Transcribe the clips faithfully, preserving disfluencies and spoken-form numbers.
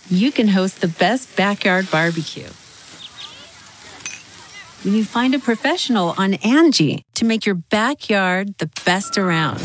you can host the best backyard barbecue. When you find a professional on Angie to make your backyard the best around.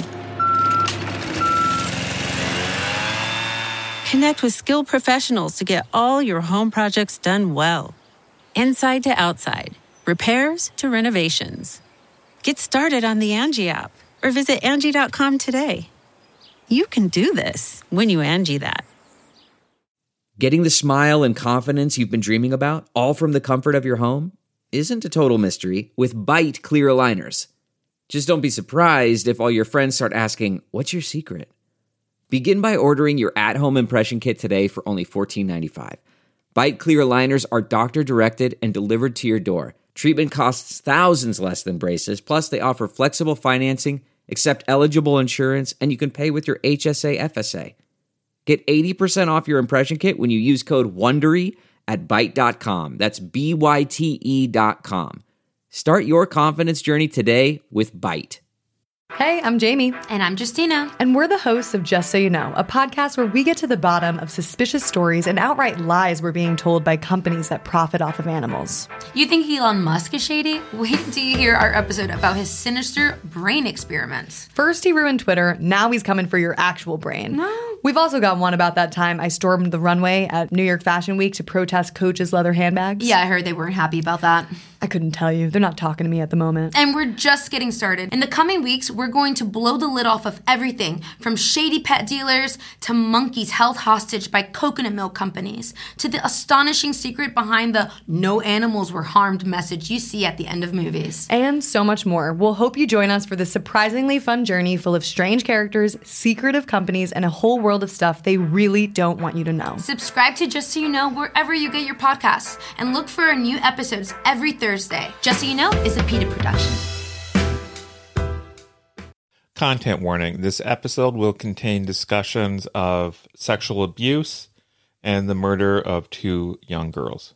Connect with skilled professionals to get all your home projects done well. Inside to outside, repairs to renovations. Get started on the Angie app or visit Angie dot com today. You can do this when you Angie that. Getting the smile and confidence you've been dreaming about, all from the comfort of your home, isn't a total mystery with Byte clear aligners. Just don't be surprised if all your friends start asking, "What's your secret?" Begin by ordering your at-home impression kit today for only fourteen ninety-five. Byte clear aligners are doctor-directed and delivered to your door. Treatment costs thousands less than braces, plus they offer flexible financing, accept eligible insurance, and you can pay with your H S A F S A. Get eighty percent off your impression kit when you use code WONDERY at byte dot com. That's B Y T E dot com. Start your confidence journey today with Byte. Hey, I'm Jamie. And I'm Justina. And we're the hosts of Just So You Know, a podcast where we get to the bottom of suspicious stories and outright lies we're being told by companies that profit off of animals. You think Elon Musk is shady? Wait till you hear our episode about his sinister brain experiments. First he ruined Twitter, now he's coming for your actual brain. No. We've also got one about that time I stormed the runway at New York Fashion Week to protest Coach's leather handbags. Yeah, I heard they weren't happy about that. I couldn't tell you. They're not talking to me at the moment. And we're just getting started. In the coming weeks, we're going to blow the lid off of everything from shady pet dealers to monkeys held hostage by coconut milk companies to the astonishing secret behind the "no animals were harmed" message you see at the end of movies. And so much more. We'll hope you join us for this surprisingly fun journey full of strange characters, secretive companies, and a whole world of stuff they really don't want you to know. Subscribe to Just So You Know wherever you get your podcasts and look for our new episodes every Thursday. Just So You Know is a PETA production. Content warning. This episode will contain discussions of sexual abuse and the murder of two young girls.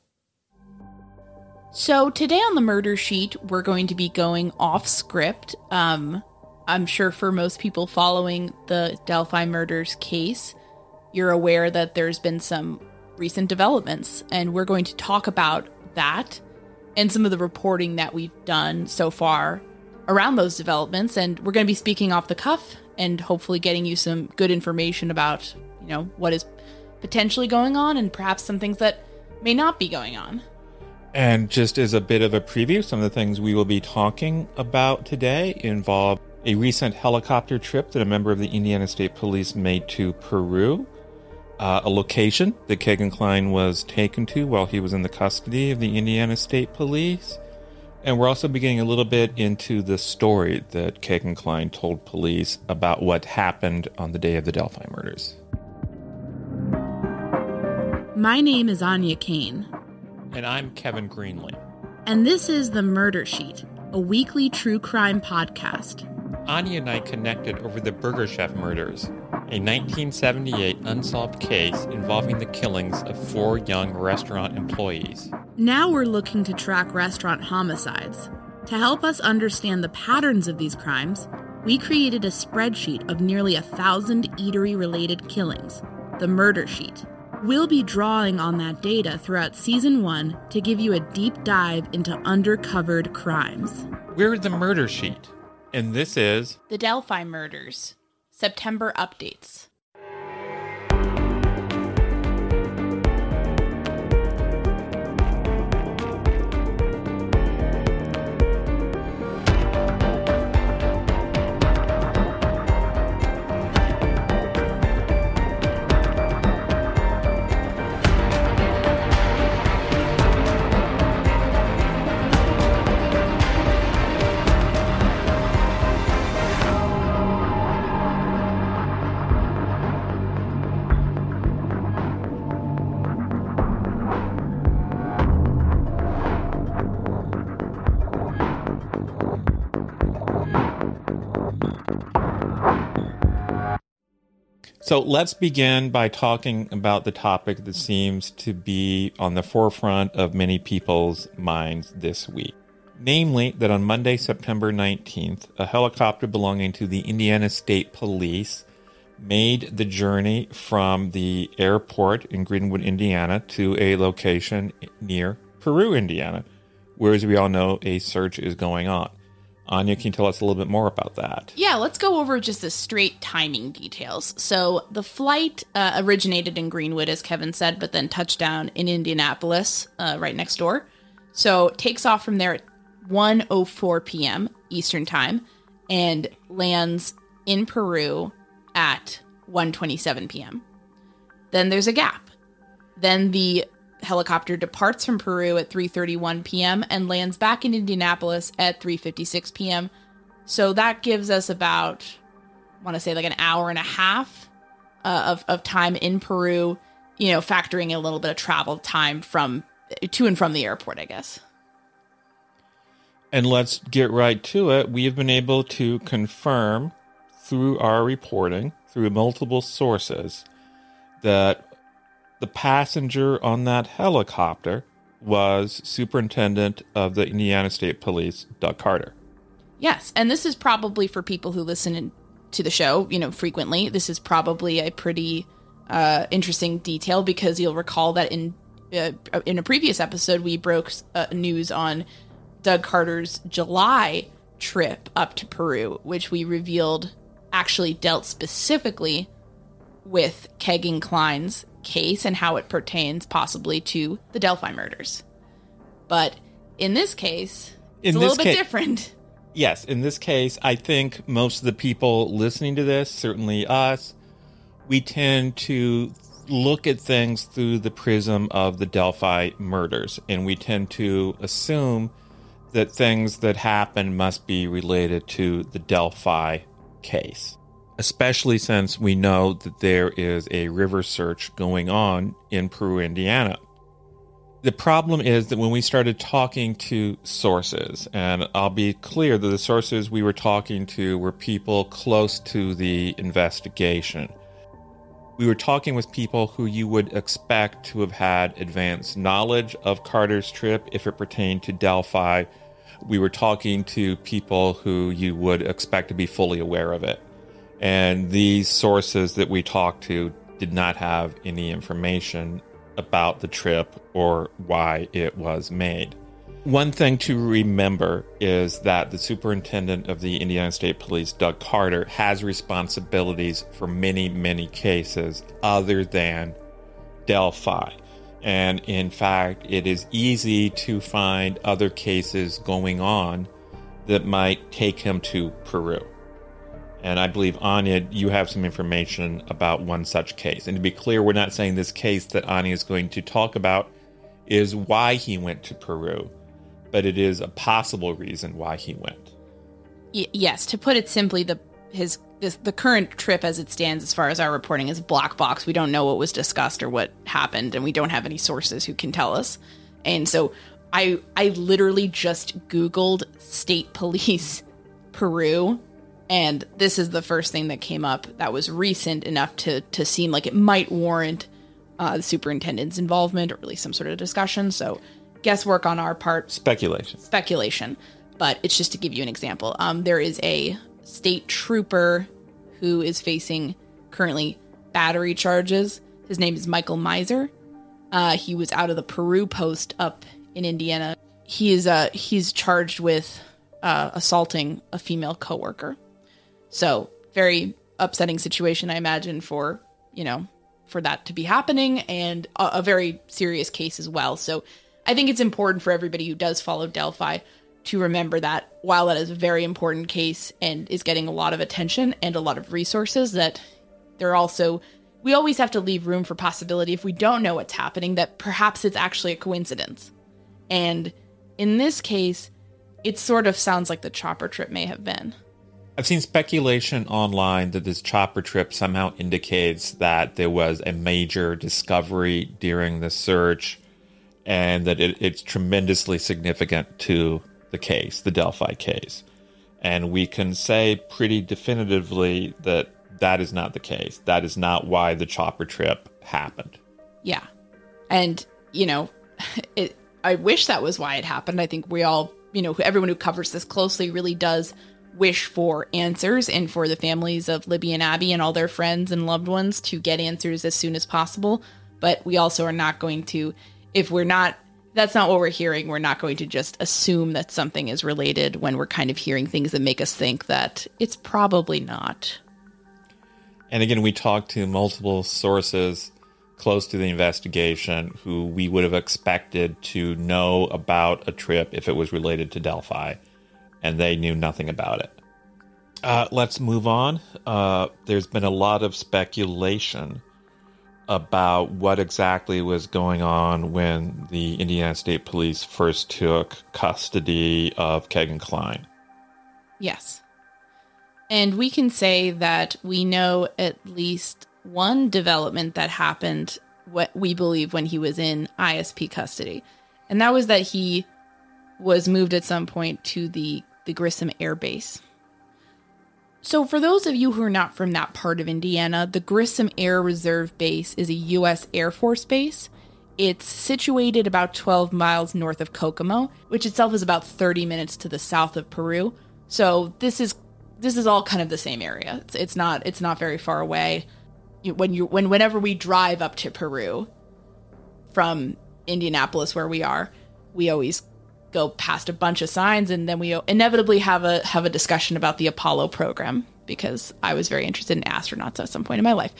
So today on the murder sheet, we're going to be going off script. Um, I'm sure for most people following the Delphi murders case, you're aware that there's been some recent developments, and we're going to talk about that and some of the reporting that we've done so far around those developments. And we're going to be speaking off the cuff and hopefully getting you some good information about, you know, what is potentially going on and perhaps some things that may not be going on. And just as a bit of a preview, some of the things we will be talking about today involve a recent helicopter trip that a member of the Indiana State Police made to Peru, Uh, a location that Kegan Kline was taken to while he was in the custody of the Indiana State Police. And we're also beginning a little bit into the story that Kegan Kline told police about what happened on the day of the Delphi murders. My name is Anya Kane. And I'm Kevin Greenlee. And this is The Murder Sheet, a weekly true crime podcast. Anya and I connected over the Burger Chef murders, a nineteen seventy-eight unsolved case involving the killings of four young restaurant employees. Now we're looking to track restaurant homicides. To help us understand the patterns of these crimes, we created a spreadsheet of nearly a thousand eatery-related killings, the Murder Sheet. We'll be drawing on that data throughout Season one to give you a deep dive into undercovered crimes. We're the Murder Sheet, and this is The Delphi Murders. September updates. So let's begin by talking about the topic that seems to be on the forefront of many people's minds this week. Namely, that on Monday, September nineteenth, a helicopter belonging to the Indiana State Police made the journey from the airport in Greenwood, Indiana, to a location near Peru, Indiana, where, as we all know, a search is going on. Anya, can you tell us a little bit more about that? Yeah, let's go over just the straight timing details. So the flight uh, originated in Greenwood, as Kevin said, but then touched down in Indianapolis, uh, right next door. So it takes off from there at one oh four p.m. Eastern Time and lands in Peru at one twenty-seven p.m. Then there's a gap. Then the helicopter departs from Peru at three thirty-one p.m. and lands back in Indianapolis at three fifty-six p.m. So that gives us about, I want to say like an hour and a half uh, of, of time in Peru, you know, factoring in a little bit of travel time from to and from the airport, I guess. And let's get right to it. We have been able to confirm through our reporting, through multiple sources, that the passenger on that helicopter was Superintendent of the Indiana State Police, Doug Carter. Yes, and this is probably for people who listen in, to the show, you know, frequently. This is probably a pretty uh, interesting detail because you'll recall that in uh, in a previous episode we broke uh, news on Doug Carter's July trip up to Peru, which we revealed actually dealt specifically with Kegan Kline's case and how it pertains possibly to the Delphi murders. But in this case, it's in a little bit ca- different. Yes, in this case, I think most of the people listening to this, certainly us, we tend to look at things through the prism of the Delphi murders, and we tend to assume that things that happen must be related to the Delphi case, especially since we know that there is a river search going on in Peru, Indiana. The problem is that when we started talking to sources, and I'll be clear that the sources we were talking to were people close to the investigation. We were talking with people who you would expect to have had advanced knowledge of Carter's trip if it pertained to Delphi. We were talking to people who you would expect to be fully aware of it. And these sources that we talked to did not have any information about the trip or why it was made. One thing to remember is that the superintendent of the Indiana State Police, Doug Carter, has responsibilities for many, many cases other than Delphi. And in fact, it is easy to find other cases going on that might take him to Peru. And I believe, Anya, you have some information about one such case. And to be clear, we're not saying this case that Anya is going to talk about is why he went to Peru, but it is a possible reason why he went. Y- yes, to put it simply, the his this, the current trip as it stands, as far as our reporting, is a black box. We don't know what was discussed or what happened, and we don't have any sources who can tell us. And so I I literally just Googled state police Peru, and this is the first thing that came up that was recent enough to to seem like it might warrant uh, the superintendent's involvement or at least some sort of discussion. So guesswork on our part. Speculation. Speculation. But it's just to give you an example. Um, there is a state trooper who is facing currently battery charges. His name is Michael Miser. Uh, he was out of the Peru post up in Indiana. He is uh, he's charged with uh, assaulting a female coworker. So very upsetting situation, I imagine, for, you know, for that to be happening, and a, a very serious case as well. So I think it's important for everybody who does follow Delphi to remember that while that is a very important case and is getting a lot of attention and a lot of resources, that there are also, we always have to leave room for possibility if we don't know what's happening, that perhaps it's actually a coincidence. And in this case, it sort of sounds like the chopper trip may have been. I've seen speculation online that this chopper trip somehow indicates that there was a major discovery during the search and that it, it's tremendously significant to the case, the Delphi case. And we can say pretty definitively that that is not the case. That is not why the chopper trip happened. Yeah. And, you know, it, I wish that was why it happened. I think we all, you know, everyone who covers this closely really does wish for answers and for the families of Libby and Abby and all their friends and loved ones to get answers as soon as possible. But we also are not going to, if we're not, that's not what we're hearing, we're not going to just assume that something is related when we're kind of hearing things that make us think that it's probably not. And again, we talked to multiple sources close to the investigation who we would have expected to know about a trip if it was related to Delphi. And they knew nothing about it. Uh, let's move on. Uh, there's been a lot of speculation about what exactly was going on when the Indiana State Police first took custody of Kegan Kline. Yes. And we can say that we know at least one development that happened, what we believe, when he was in I S P custody. And that was that he was moved at some point to the the Grissom Air Base. So for those of you who are not from that part of Indiana, the Grissom Air Reserve Base is a U S Air Force base. It's situated about twelve miles north of Kokomo, which itself is about thirty minutes to the south of Peru. So this is this is all kind of the same area. It's, it's not it's not very far away. You, when you when whenever we drive up to Peru from Indianapolis, where we are, we always go past a bunch of signs, and then we inevitably have a have a discussion about the Apollo program, because I was very interested in astronauts at some point in my life.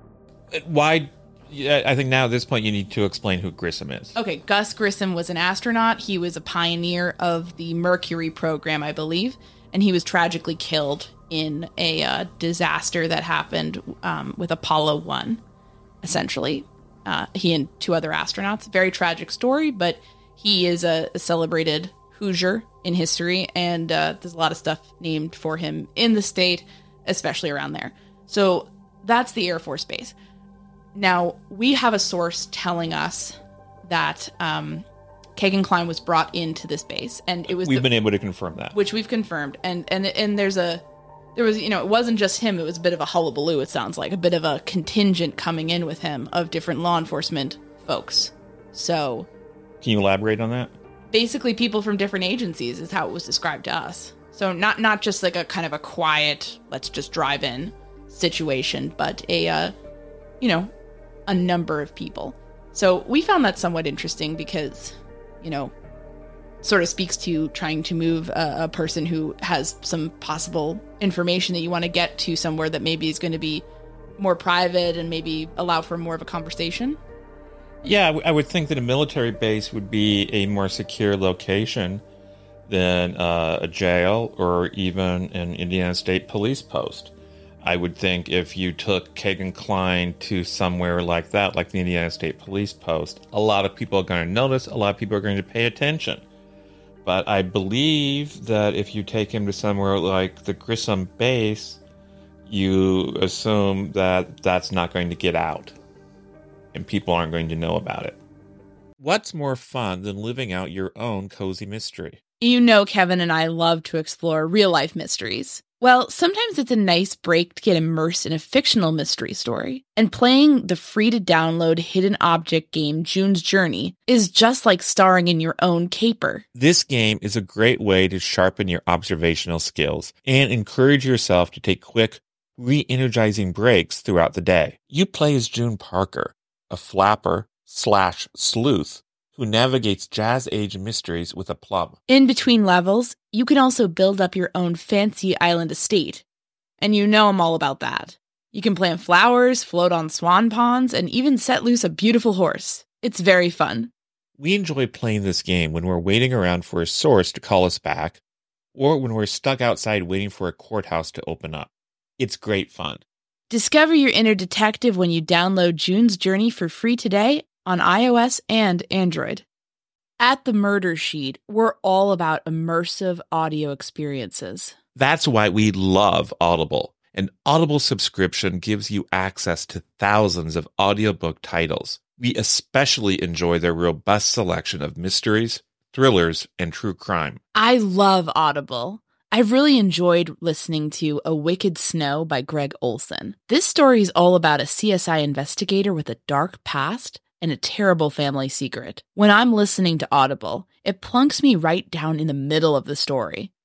Why? I think now at this point you need to explain who Grissom is. Okay, Gus Grissom was an astronaut. He was a pioneer of the Mercury program, I believe, and he was tragically killed in a uh, disaster that happened um, with Apollo one, essentially. Uh, he and two other astronauts. Very tragic story, but he is a, a celebrated Hoosier in history, and uh, there's a lot of stuff named for him in the state, especially around there. So that's the Air Force Base. Now, we have a source telling us that um, Kegan Kline was brought into this base, and it was we've the, been able to confirm that, which we've confirmed, and and and there's a there was you know it wasn't just him; it was a bit of a hullabaloo. It sounds like a bit of a contingent coming in with him of different law enforcement folks. So, can you elaborate on that? Basically, people from different agencies is how it was described to us. So not not just like a kind of a quiet, let's just drive in situation, but a uh, you know. a number of people. So we found that somewhat interesting because, you know, sort of speaks to trying to move a, a person who has some possible information that you want to get to somewhere that maybe is going to be more private and maybe allow for more of a conversation. Yeah, I, w- I would think that a military base would be a more secure location than uh, a jail or even an Indiana State Police post. I would think if you took Kegan Kline to somewhere like that, like the Indiana State Police Post, a lot of people are going to notice, a lot of people are going to pay attention. But I believe that if you take him to somewhere like the Grissom base, you assume that that's not going to get out, and people aren't going to know about it. What's more fun than living out your own cozy mystery? You know, Kevin and I love to explore real-life mysteries. Well, sometimes it's a nice break to get immersed in a fictional mystery story. And playing the free-to-download hidden object game June's Journey is just like starring in your own caper. This game is a great way to sharpen your observational skills and encourage yourself to take quick, re-energizing breaks throughout the day. You play as June Parker, a flapper slash sleuth who navigates jazz-age mysteries with aplomb. In between levels, you can also build up your own fancy island estate. And you know I'm all about that. You can plant flowers, float on swan ponds, and even set loose a beautiful horse. It's very fun. We enjoy playing this game when we're waiting around for a source to call us back, or when we're stuck outside waiting for a courthouse to open up. It's great fun. Discover your inner detective when you download June's Journey for free today on iOS and Android. At The Murder Sheet, we're all about immersive audio experiences. That's why we love Audible. An Audible subscription gives you access to thousands of audiobook titles. We especially enjoy their robust selection of mysteries, thrillers, and true crime. I love Audible. I've really enjoyed listening to A Wicked Snow by Greg Olson. This story is all about a C S I investigator with a dark past and a terrible family secret. When I'm listening to Audible, it plunks me right down in the middle of the story.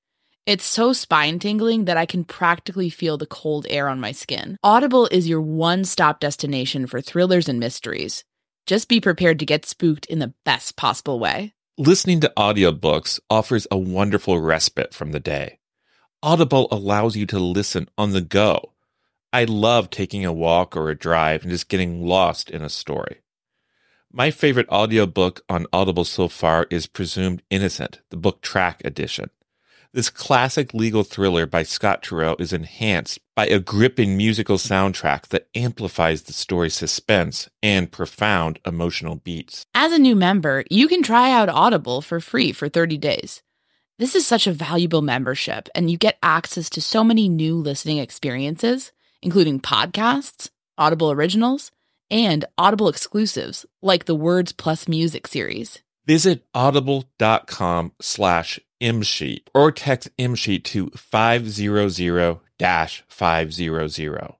It's so spine-tingling that I can practically feel the cold air on my skin. Audible is your one-stop destination for thrillers and mysteries. Just be prepared to get spooked in the best possible way. Listening to audiobooks offers a wonderful respite from the day. Audible allows you to listen on the go. I love taking a walk or a drive and just getting lost in a story. My favorite audiobook on Audible so far is Presumed Innocent, the book track edition. This classic legal thriller by Scott Turow is enhanced by a gripping musical soundtrack that amplifies the story's suspense and profound emotional beats. As a new member, you can try out Audible for free for thirty days. This is such a valuable membership, and you get access to so many new listening experiences, including podcasts, Audible originals, and Audible exclusives like the Words Plus Music series. Visit audible.com slash imsheet or text imsheet to five hundred dash five hundred.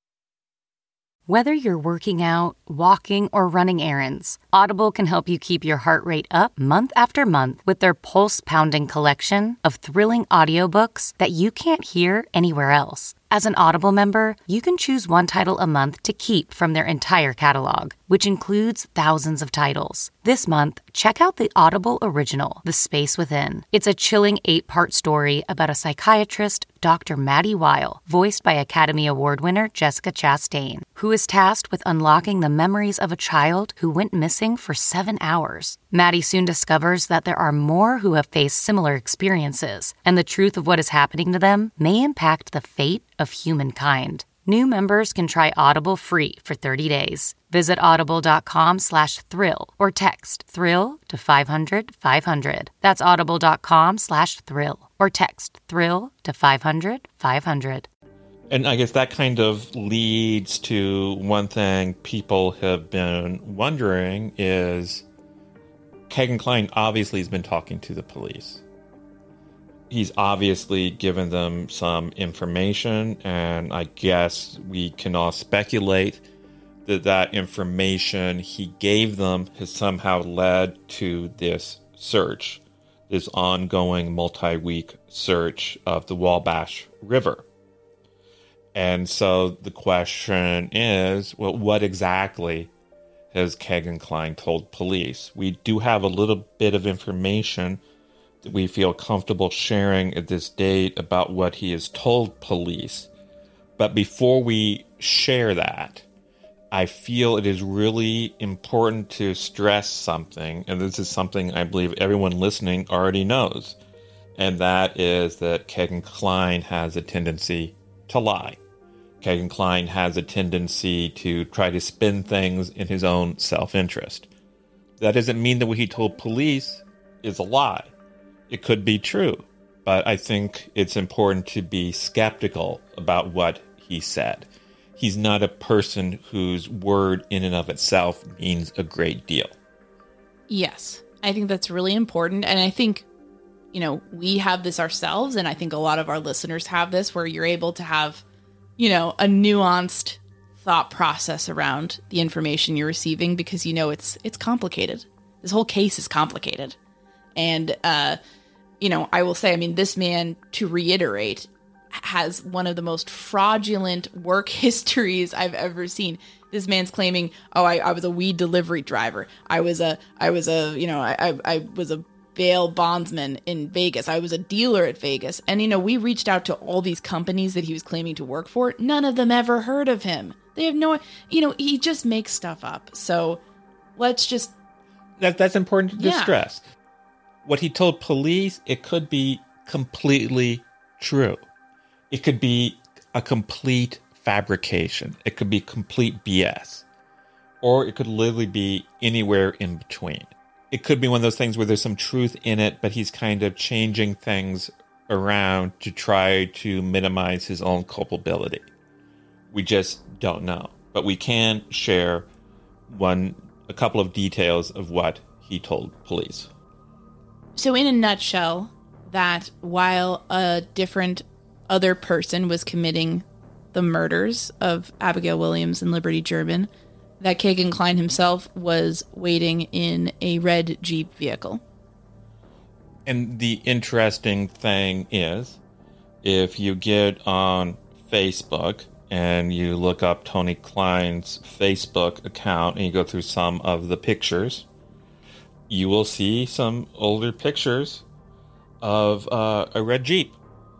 Whether you're working out, walking, or running errands, Audible can help you keep your heart rate up month after month with their pulse-pounding collection of thrilling audiobooks that you can't hear anywhere else. As an Audible member, you can choose one title a month to keep from their entire catalog, which includes thousands of titles. This month, check out the Audible original, The Space Within. It's a chilling eight-part story about a psychiatrist, Doctor Maddie Weil, voiced by Academy Award winner Jessica Chastain, who is tasked with unlocking the memories of a child who went missing for seven hours. Maddie soon discovers that there are more who have faced similar experiences, and the truth of what is happening to them may impact the fate of humankind. New members can try Audible free for thirty days. Visit audible.com slash thrill or text thrill to five hundred five hundred. That's audible.com slash thrill or text thrill to five hundred five hundred. And I guess that kind of leads to one thing people have been wondering is Kegan Kline obviously has been talking to the police. He's obviously given them some information, and I guess we can all speculate that that information he gave them has somehow led to this search, this ongoing multi-week search of the Wabash River. And so the question is, well, what exactly has Kegan Kline told police? We do have a little bit of information that we feel comfortable sharing at this date about what he has told police. But before we share that, I feel it is really important to stress something, and this is something I believe everyone listening already knows, and that is that Kegan Kline has a tendency to lie. Kegan Kline has a tendency to try to spin things in his own self-interest. That doesn't mean that what he told police is a lie. It could be true, but I think it's important to be skeptical about what he said. He's not a person whose word in and of itself means a great deal. Yes, I think that's really important. And I think, you know, we have this ourselves, and I think a lot of our listeners have this, where you're able to have, you know, a nuanced thought process around the information you're receiving, because, you know, it's it's complicated. This whole case is complicated. And, uh, you know, I will say, I mean, this man, to reiterate, has one of the most fraudulent work histories I've ever seen. This man's claiming, oh, I, I was a weed delivery driver. I was a, I was a, you know, I, I, I was a bail bondsman in Vegas. I was a dealer at Vegas. And, you know, we reached out to all these companies that he was claiming to work for. None of them ever heard of him. They have no, you know, he just makes stuff up. So let's just. That, that's important to yeah. stress. What he told police, it could be completely true. It could be a complete fabrication. It could be complete B S. Or it could literally be anywhere in between. It could be one of those things where there's some truth in it, but he's kind of changing things around to try to minimize his own culpability. We just don't know. But we can share one, a couple of details of what he told police. So in a nutshell, that while a different other person was committing the murders of Abigail Williams and Liberty German, that Kegan Kline himself was waiting in a red Jeep vehicle. And the interesting thing is, if you get on Facebook and you look up Tony Klein's Facebook account and you go through some of the pictures, you will see some older pictures of uh, a red Jeep.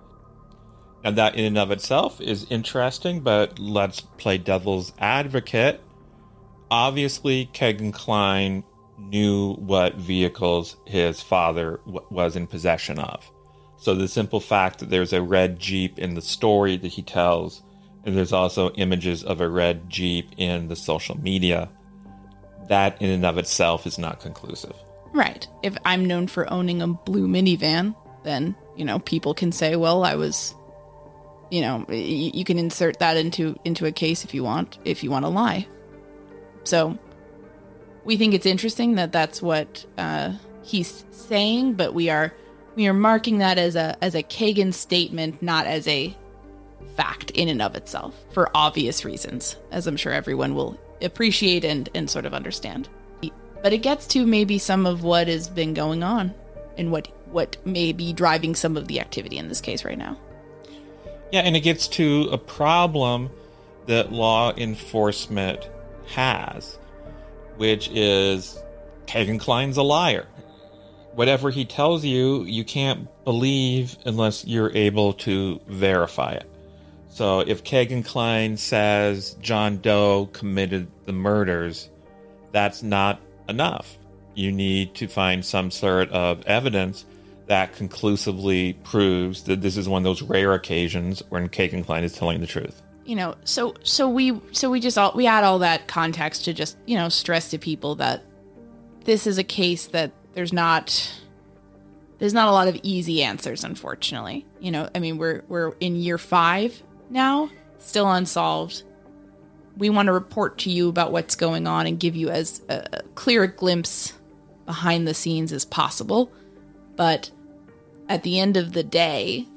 And that in and of itself is interesting, but let's play devil's advocate. Obviously, Kegan Kline knew what vehicles his father w- was in possession of. So the simple fact that there's a red Jeep in the story that he tells, and there's also images of a red Jeep in the social media, that in and of itself is not conclusive. Right. If I'm known for owning a blue minivan, then, you know, people can say, well, I was, you know, y- you can insert that into, into a case if you want, if you want to lie. So we think it's interesting that that's what uh, he's saying, but we are we are marking that as a as a Kegan statement, not as a fact in and of itself, for obvious reasons, as I'm sure everyone will appreciate and, and sort of understand. But it gets to maybe some of what has been going on and what what may be driving some of the activity in this case right now. Yeah, and it gets to a problem that law enforcement has, which is Kegan Kline's a liar. Whatever he tells you, you can't believe unless you're able to verify it. So if Kegan Kline says John Doe committed the murders, that's not enough. You need to find some sort of evidence that conclusively proves that this is one of those rare occasions when Kegan Kline is telling the truth. You know, so so we so we just all we add all that context to just, you know, stress to people that this is a case that there's not there's not a lot of easy answers, unfortunately. You know, I mean, we're we're in year five now, still unsolved. We want to report to you about what's going on and give you as a clear a glimpse behind the scenes as possible. But at the end of the day,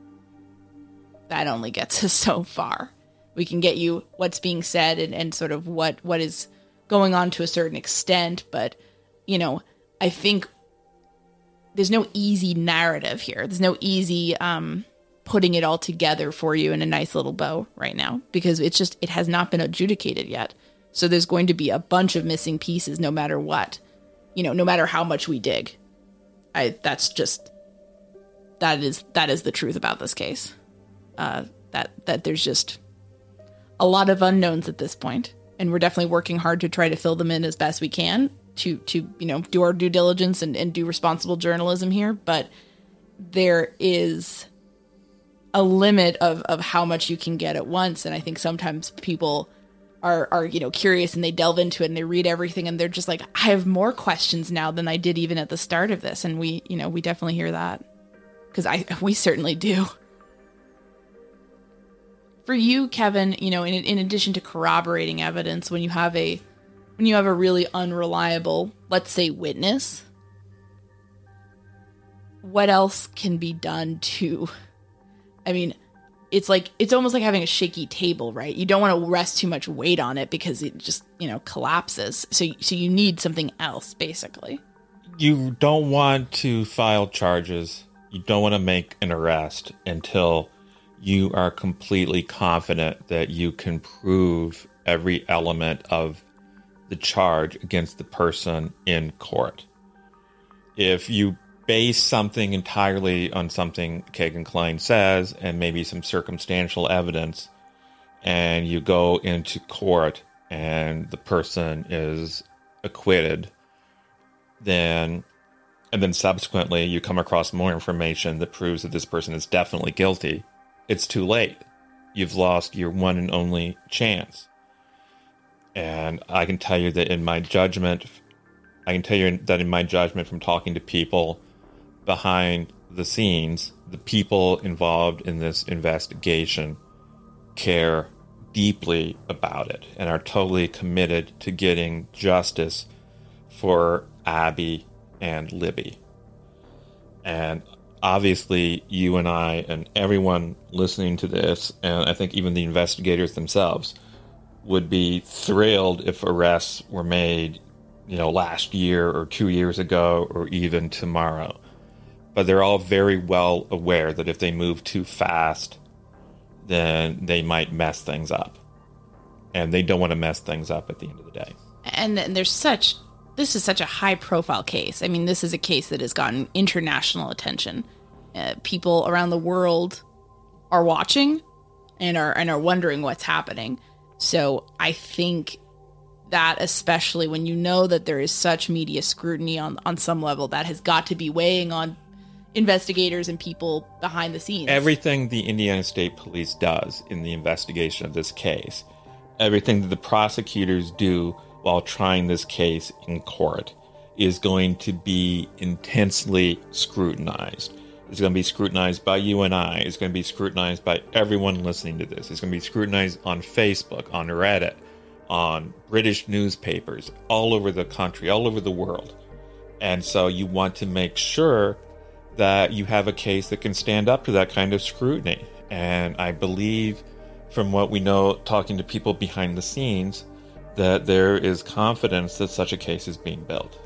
that only gets us so far. We can get you what's being said and, and sort of what, what is going on to a certain extent. But, you know, I think there's no easy narrative here. There's no easy um, putting it all together for you in a nice little bow right now, because it's just, it has not been adjudicated yet. So there's going to be a bunch of missing pieces no matter what, you know, no matter how much we dig. I, that's just, that is, that is the truth about this case. Uh, that, that there's just a lot of unknowns at this point, and we're definitely working hard to try to fill them in as best we can to, to, you know, do our due diligence and, and do responsible journalism here. But there is a limit of, of how much you can get at once. And I think sometimes people are, are, you know, curious and they delve into it and they read everything and they're just like, I have more questions now than I did even at the start of this. And we, you know, we definitely hear that, because I, we certainly do. For you, Kevin, you know, in in addition to corroborating evidence, when you have a when you have a really unreliable, let's say, witness, what else can be done to, I mean, it's like, it's almost like having a shaky table, right? You don't want to rest too much weight on it because it just, you know, collapses. So, so you need something else, basically. You don't want to file charges. You don't want to make an arrest until you are completely confident that you can prove every element of the charge against the person in court. If you base something entirely on something Kegan Kline says and maybe some circumstantial evidence, and you go into court and the person is acquitted, then and then subsequently you come across more information that proves that this person is definitely guilty, it's too late. You've lost your one and only chance. And I can tell you that in my judgment, I can tell you that in my judgment from talking to people behind the scenes, the people involved in this investigation care deeply about it and are totally committed to getting justice for Abby and Libby. And obviously, you and I and everyone listening to this, and I think even the investigators themselves, would be thrilled if arrests were made, you know, last year or two years ago or even tomorrow. but they're all very well aware that if they move too fast, then they might mess things up. And they don't want to mess things up at the end of the day. And, and there's such, this is such a high profile case. I mean, this is a case that has gotten international attention. Uh, people around the world are watching and are and are wondering what's happening. So I think that, especially when you know that there is such media scrutiny on, on some level, that has got to be weighing on investigators and people behind the scenes. Everything the Indiana State Police does in the investigation of this case, everything that the prosecutors do while trying this case in court, is going to be intensely scrutinized. It's going to be scrutinized by you and I. It's going to be scrutinized by everyone listening to this. It's going to be scrutinized on Facebook, on Reddit, on British newspapers, all over the country, all over the world. And so you want to make sure that you have a case that can stand up to that kind of scrutiny. And I believe, from what we know, talking to people behind the scenes, that there is confidence that such a case is being built.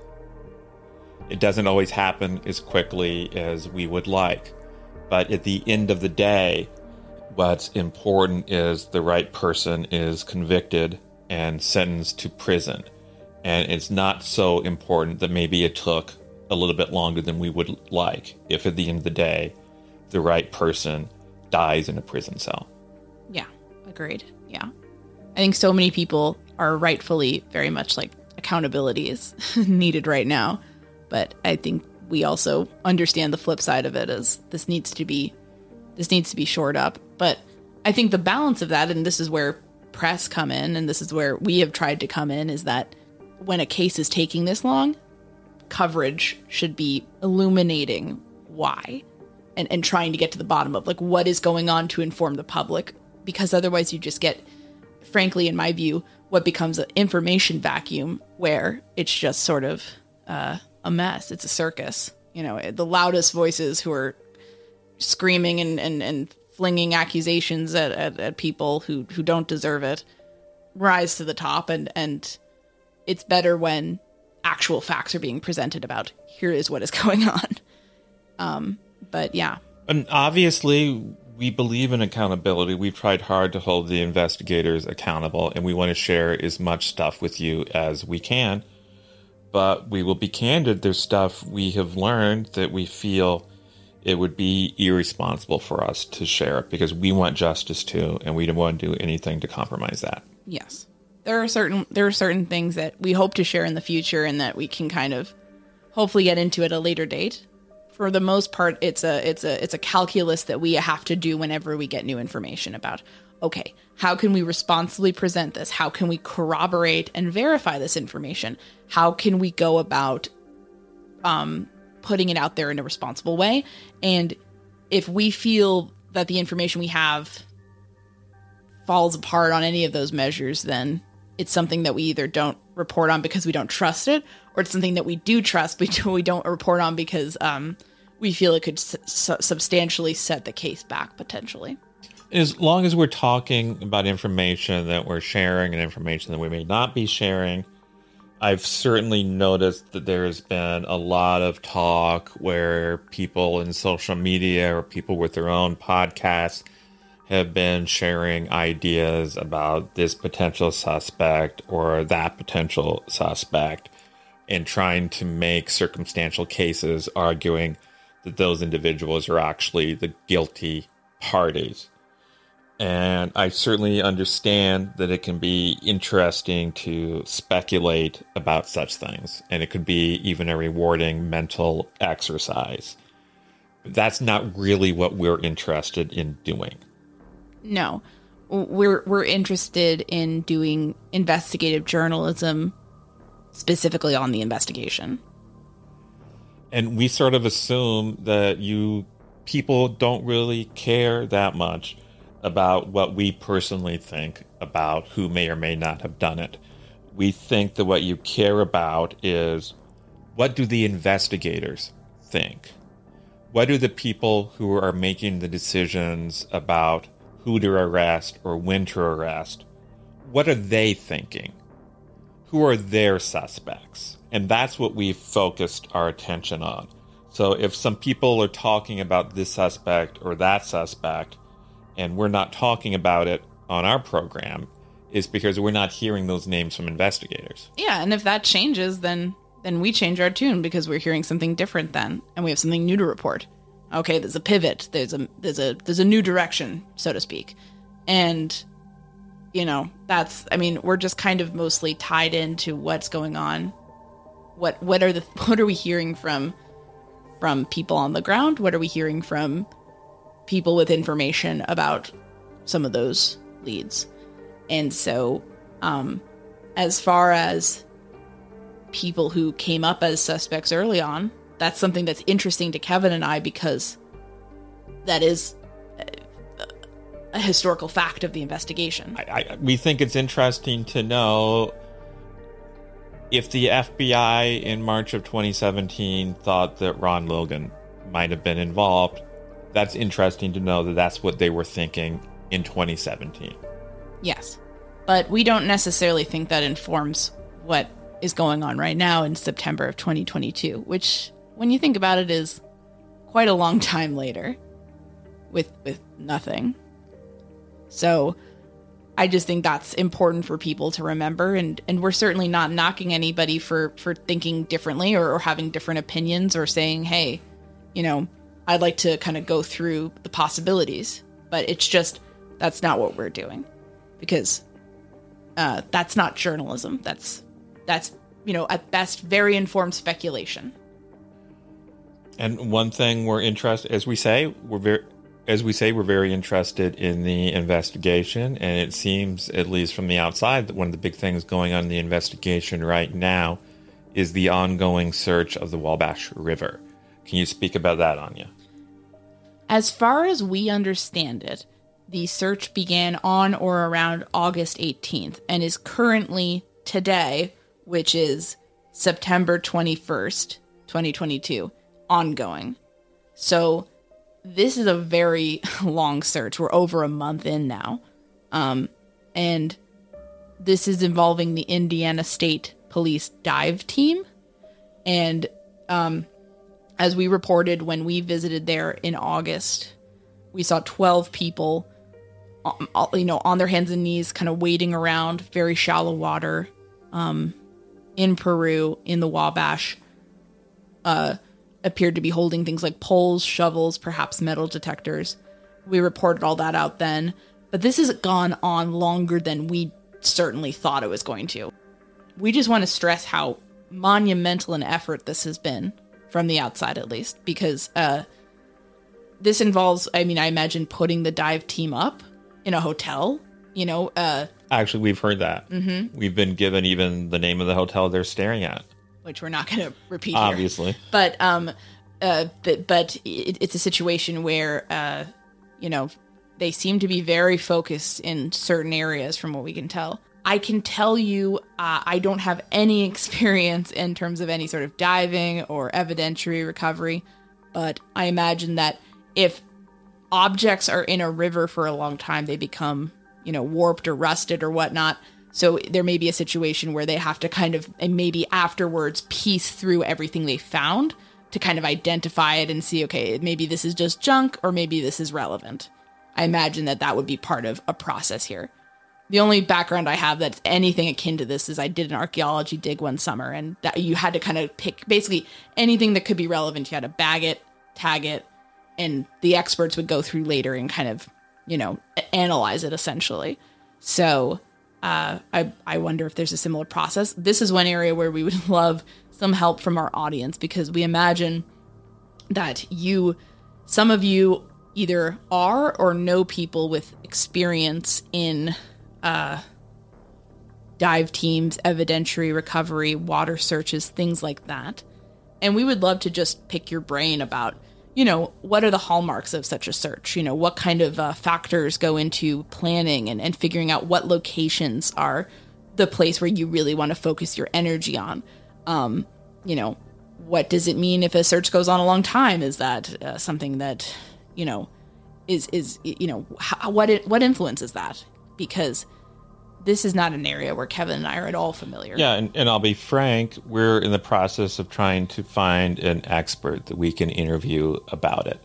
It doesn't always happen as quickly as we would like, but at the end of the day, what's important is the right person is convicted and sentenced to prison. And it's not so important that maybe it took a little bit longer than we would like if at the end of the day, the right person dies in a prison cell. Yeah, agreed. Yeah. I think so many people are rightfully very much like accountability is needed right now. But I think we also understand the flip side of it as this needs to be this needs to be shored up. But I think the balance of that, and this is where press come in, and this is where we have tried to come in, is that when a case is taking this long, coverage should be illuminating why and, and trying to get to the bottom of like what is going on to inform the public, because otherwise you just get, frankly, in my view, what becomes an information vacuum where it's just sort of uh, a mess. It's a circus. You know, the loudest voices who are screaming and, and, and flinging accusations at, at, at people who, who don't deserve it rise to the top. And, and it's better when actual facts are being presented about here is what is going on. Um, but yeah. And obviously we believe in accountability. We've tried hard to hold the investigators accountable, and we want to share as much stuff with you as we can. But we will be candid. There's stuff we have learned that we feel it would be irresponsible for us to share because we want justice too, and we don't want to do anything to compromise that. Yes. There are certain there are certain things that we hope to share in the future and that we can kind of hopefully get into at a later date. For the most part, it's a it's a it's a calculus that we have to do whenever we get new information about, okay, how can we responsibly present this? How can we corroborate and verify this information? How can we go about um, putting it out there in a responsible way? And if we feel that the information we have falls apart on any of those measures, then it's something that we either don't report on because we don't trust it, or it's something that we do trust, but we don't report on because um, we feel it could su- substantially set the case back, potentially. As long as we're talking about information that we're sharing and information that we may not be sharing, I've certainly noticed that there's been a lot of talk where people in social media or people with their own podcasts have been sharing ideas about this potential suspect or that potential suspect and trying to make circumstantial cases, arguing that those individuals are actually the guilty parties. And I certainly understand that it can be interesting to speculate about such things, and it could be even a rewarding mental exercise. But that's not really what we're interested in doing. No, we're we're interested in doing investigative journalism specifically on the investigation. And we sort of assume that you people don't really care that much about what we personally think about who may or may not have done it. We think that what you care about is, what do the investigators think? What do the people who are making the decisions about who to arrest or when to arrest, what are they thinking? Who are their suspects? And that's what we've focused our attention on. So if some people are talking about this suspect or that suspect, and we're not talking about it on our program, it's because we're not hearing those names from investigators. Yeah, and if that changes, then then we change our tune because we're hearing something different then, and we have something new to report. Okay, there's a pivot. There's a there's a there's a new direction, so to speak. And you know, that's I mean, we're just kind of mostly tied into what's going on. What what are the what are we hearing from from people on the ground? What are we hearing from people with information about some of those leads? And so, um, as far as people who came up as suspects early on, that's something that's interesting to Kevin and I because that is a, a historical fact of the investigation. I, I, we think it's interesting to know if the F B I in March of twenty seventeen thought that Ron Logan might have been involved. That's interesting to know that that's what they were thinking in twenty seventeen. Yes, but we don't necessarily think that informs what is going on right now in September of twenty twenty-two, which, when you think about it, is quite a long time later with with nothing. So I just think that's important for people to remember, and, and we're certainly not knocking anybody for, for thinking differently or, or having different opinions or saying, hey, you know, I'd like to kind of go through the possibilities, but it's just, that's not what we're doing because uh, that's not journalism. That's, that's, you know, at best, very informed speculation. And one thing we're interested, as we say, we're very, as we say, we're very interested in the investigation, and it seems, at least from the outside, that one of the big things going on in the investigation right now is the ongoing search of the Wabash River. Can you speak about that, Anya? As far as we understand it, the search began on or around August eighteenth and is currently today, which is September twenty-first, twenty twenty-two, ongoing. So this is a very long search. We're over a month in now. Um, and this is involving the Indiana State Police dive team. And um, as we reported when we visited there in August, we saw twelve people, you know, on their hands and knees, kind of wading around very shallow water um, in Peru, in the Wabash, uh, appeared to be holding things like poles, shovels, perhaps metal detectors. We reported all that out then, but this has gone on longer than we certainly thought it was going to. We just want to stress how monumental an effort this has been, from the outside at least, because uh, this involves, I mean, I imagine putting the dive team up in a hotel, you know. Uh, Actually, we've heard that. Mm-hmm. We've been given even the name of the hotel they're staring at. Which we're not going to repeat obviously. Here. But, um, uh, but, but it, it's a situation where, uh, you know, they seem to be very focused in certain areas from what we can tell. I can tell you uh, I don't have any experience in terms of any sort of diving or evidentiary recovery, but I imagine that if objects are in a river for a long time, they become, you know, warped or rusted or whatnot. So there may be a situation where they have to kind of, and maybe afterwards, piece through everything they found to kind of identify it and see, okay, maybe this is just junk or maybe this is relevant. I imagine that that would be part of a process here. The only background I have that's anything akin to this is I did an archaeology dig one summer, and that you had to kind of pick basically anything that could be relevant. You had to bag it, tag it, and the experts would go through later and kind of, you know, analyze it essentially. So uh, I, I wonder if there's a similar process. This is one area where we would love some help from our audience, because we imagine that you, some of you either are or know people with experience in uh, dive teams, evidentiary recovery, water searches, things like that. And we would love to just pick your brain about, you know, what are the hallmarks of such a search? You know, what kind of uh, factors go into planning and, and figuring out what locations are the place where you really want to focus your energy on? Um, you know, what does it mean if a search goes on a long time? Is that uh, something that, you know, is, is, you know, how, what, it, what influences that? Because this is not an area where Kevin and I are at all familiar. Yeah, and, and I'll be frank, we're in the process of trying to find an expert that we can interview about it,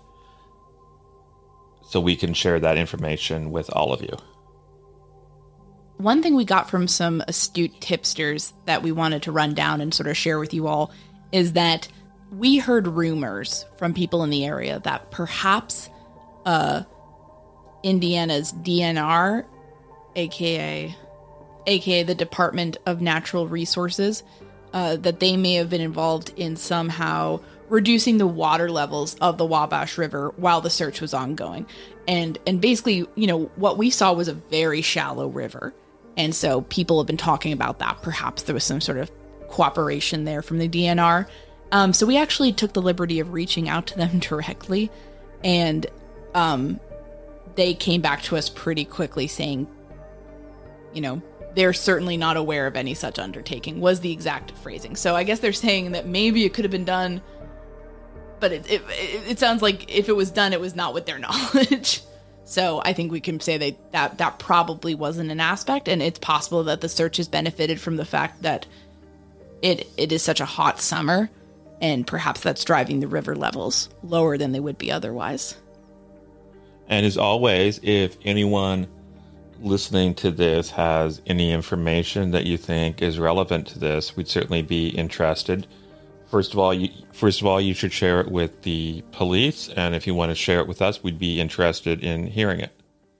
so we can share that information with all of you. One thing we got from some astute tipsters that we wanted to run down and sort of share with you all is that we heard rumors from people in the area that perhaps uh, Indiana's D N R, aka aka the Department of Natural Resources, uh, that they may have been involved in somehow reducing the water levels of the Wabash River while the search was ongoing. And and basically, you know, what we saw was a very shallow river. And so people have been talking about that. Perhaps there was some sort of cooperation there from the D N R. Um, so we actually took the liberty of reaching out to them directly. And um, they came back to us pretty quickly saying, you know, they're certainly not aware of any such undertaking, was the exact phrasing. So I guess they're saying that maybe it could have been done, but it, it, it sounds like if it was done, it was not with their knowledge. So I think we can say that, that that probably wasn't an aspect, and it's possible that the search has benefited from the fact that it it is such a hot summer, and perhaps that's driving the river levels lower than they would be otherwise. And as always, if anyone listening to this has any information that you think is relevant to this, we'd certainly be interested. First of all, you, first of all, you should share it with the police, and if you want to share it with us, we'd be interested in hearing it.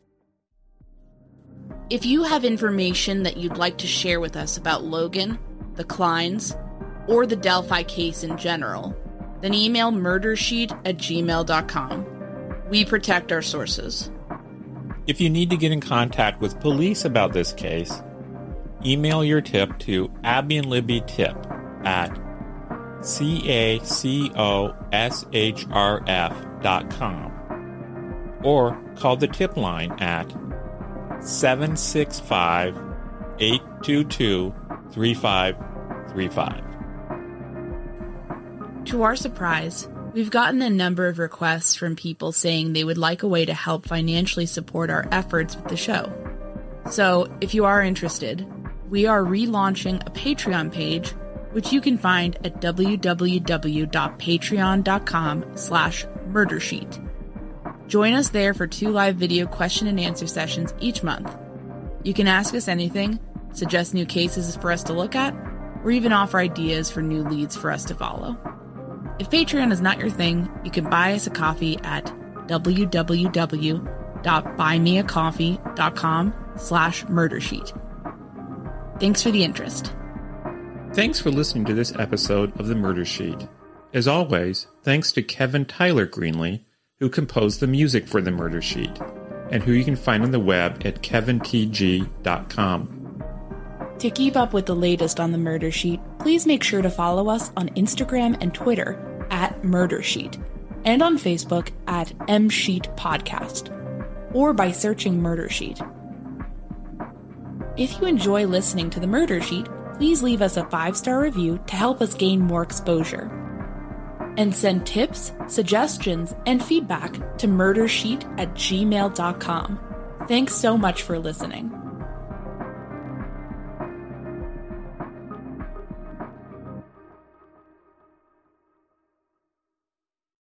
If you have information that you'd like to share with us about Logan, the Kleins, or the Delphi case in general, then email murdersheet at gmail dot com. We protect our sources. If you need to get in contact with police about this case, email your tip to Abby and Libby tip at C A C O S H R F dot com, or call the tip line at seven six five, eight two two, three five three five. To our surprise, we've gotten a number of requests from people saying they would like a way to help financially support our efforts with the show. So, if you are interested, we are relaunching a Patreon page, which you can find at www.patreon.com slash murdersheet. Join us there for two live video question and answer sessions each month. You can ask us anything, suggest new cases for us to look at, or even offer ideas for new leads for us to follow. If Patreon is not your thing, you can buy us a coffee at www.buymeacoffee.com slash murdersheet. Thanks for the interest. Thanks for listening to this episode of The Murder Sheet. As always, thanks to Kevin Tyler Greenlee, who composed the music for The Murder Sheet, and who you can find on the web at kevin t g dot com. To keep up with the latest on The Murder Sheet, please make sure to follow us on Instagram and Twitter at Murder Sheet, and on Facebook at M Sheet Podcast, or by searching Murder Sheet. If you enjoy listening to The Murder Sheet, please leave us a five-star review to help us gain more exposure. And send tips, suggestions, and feedback to murdersheet at gmail dot com. Thanks so much for listening.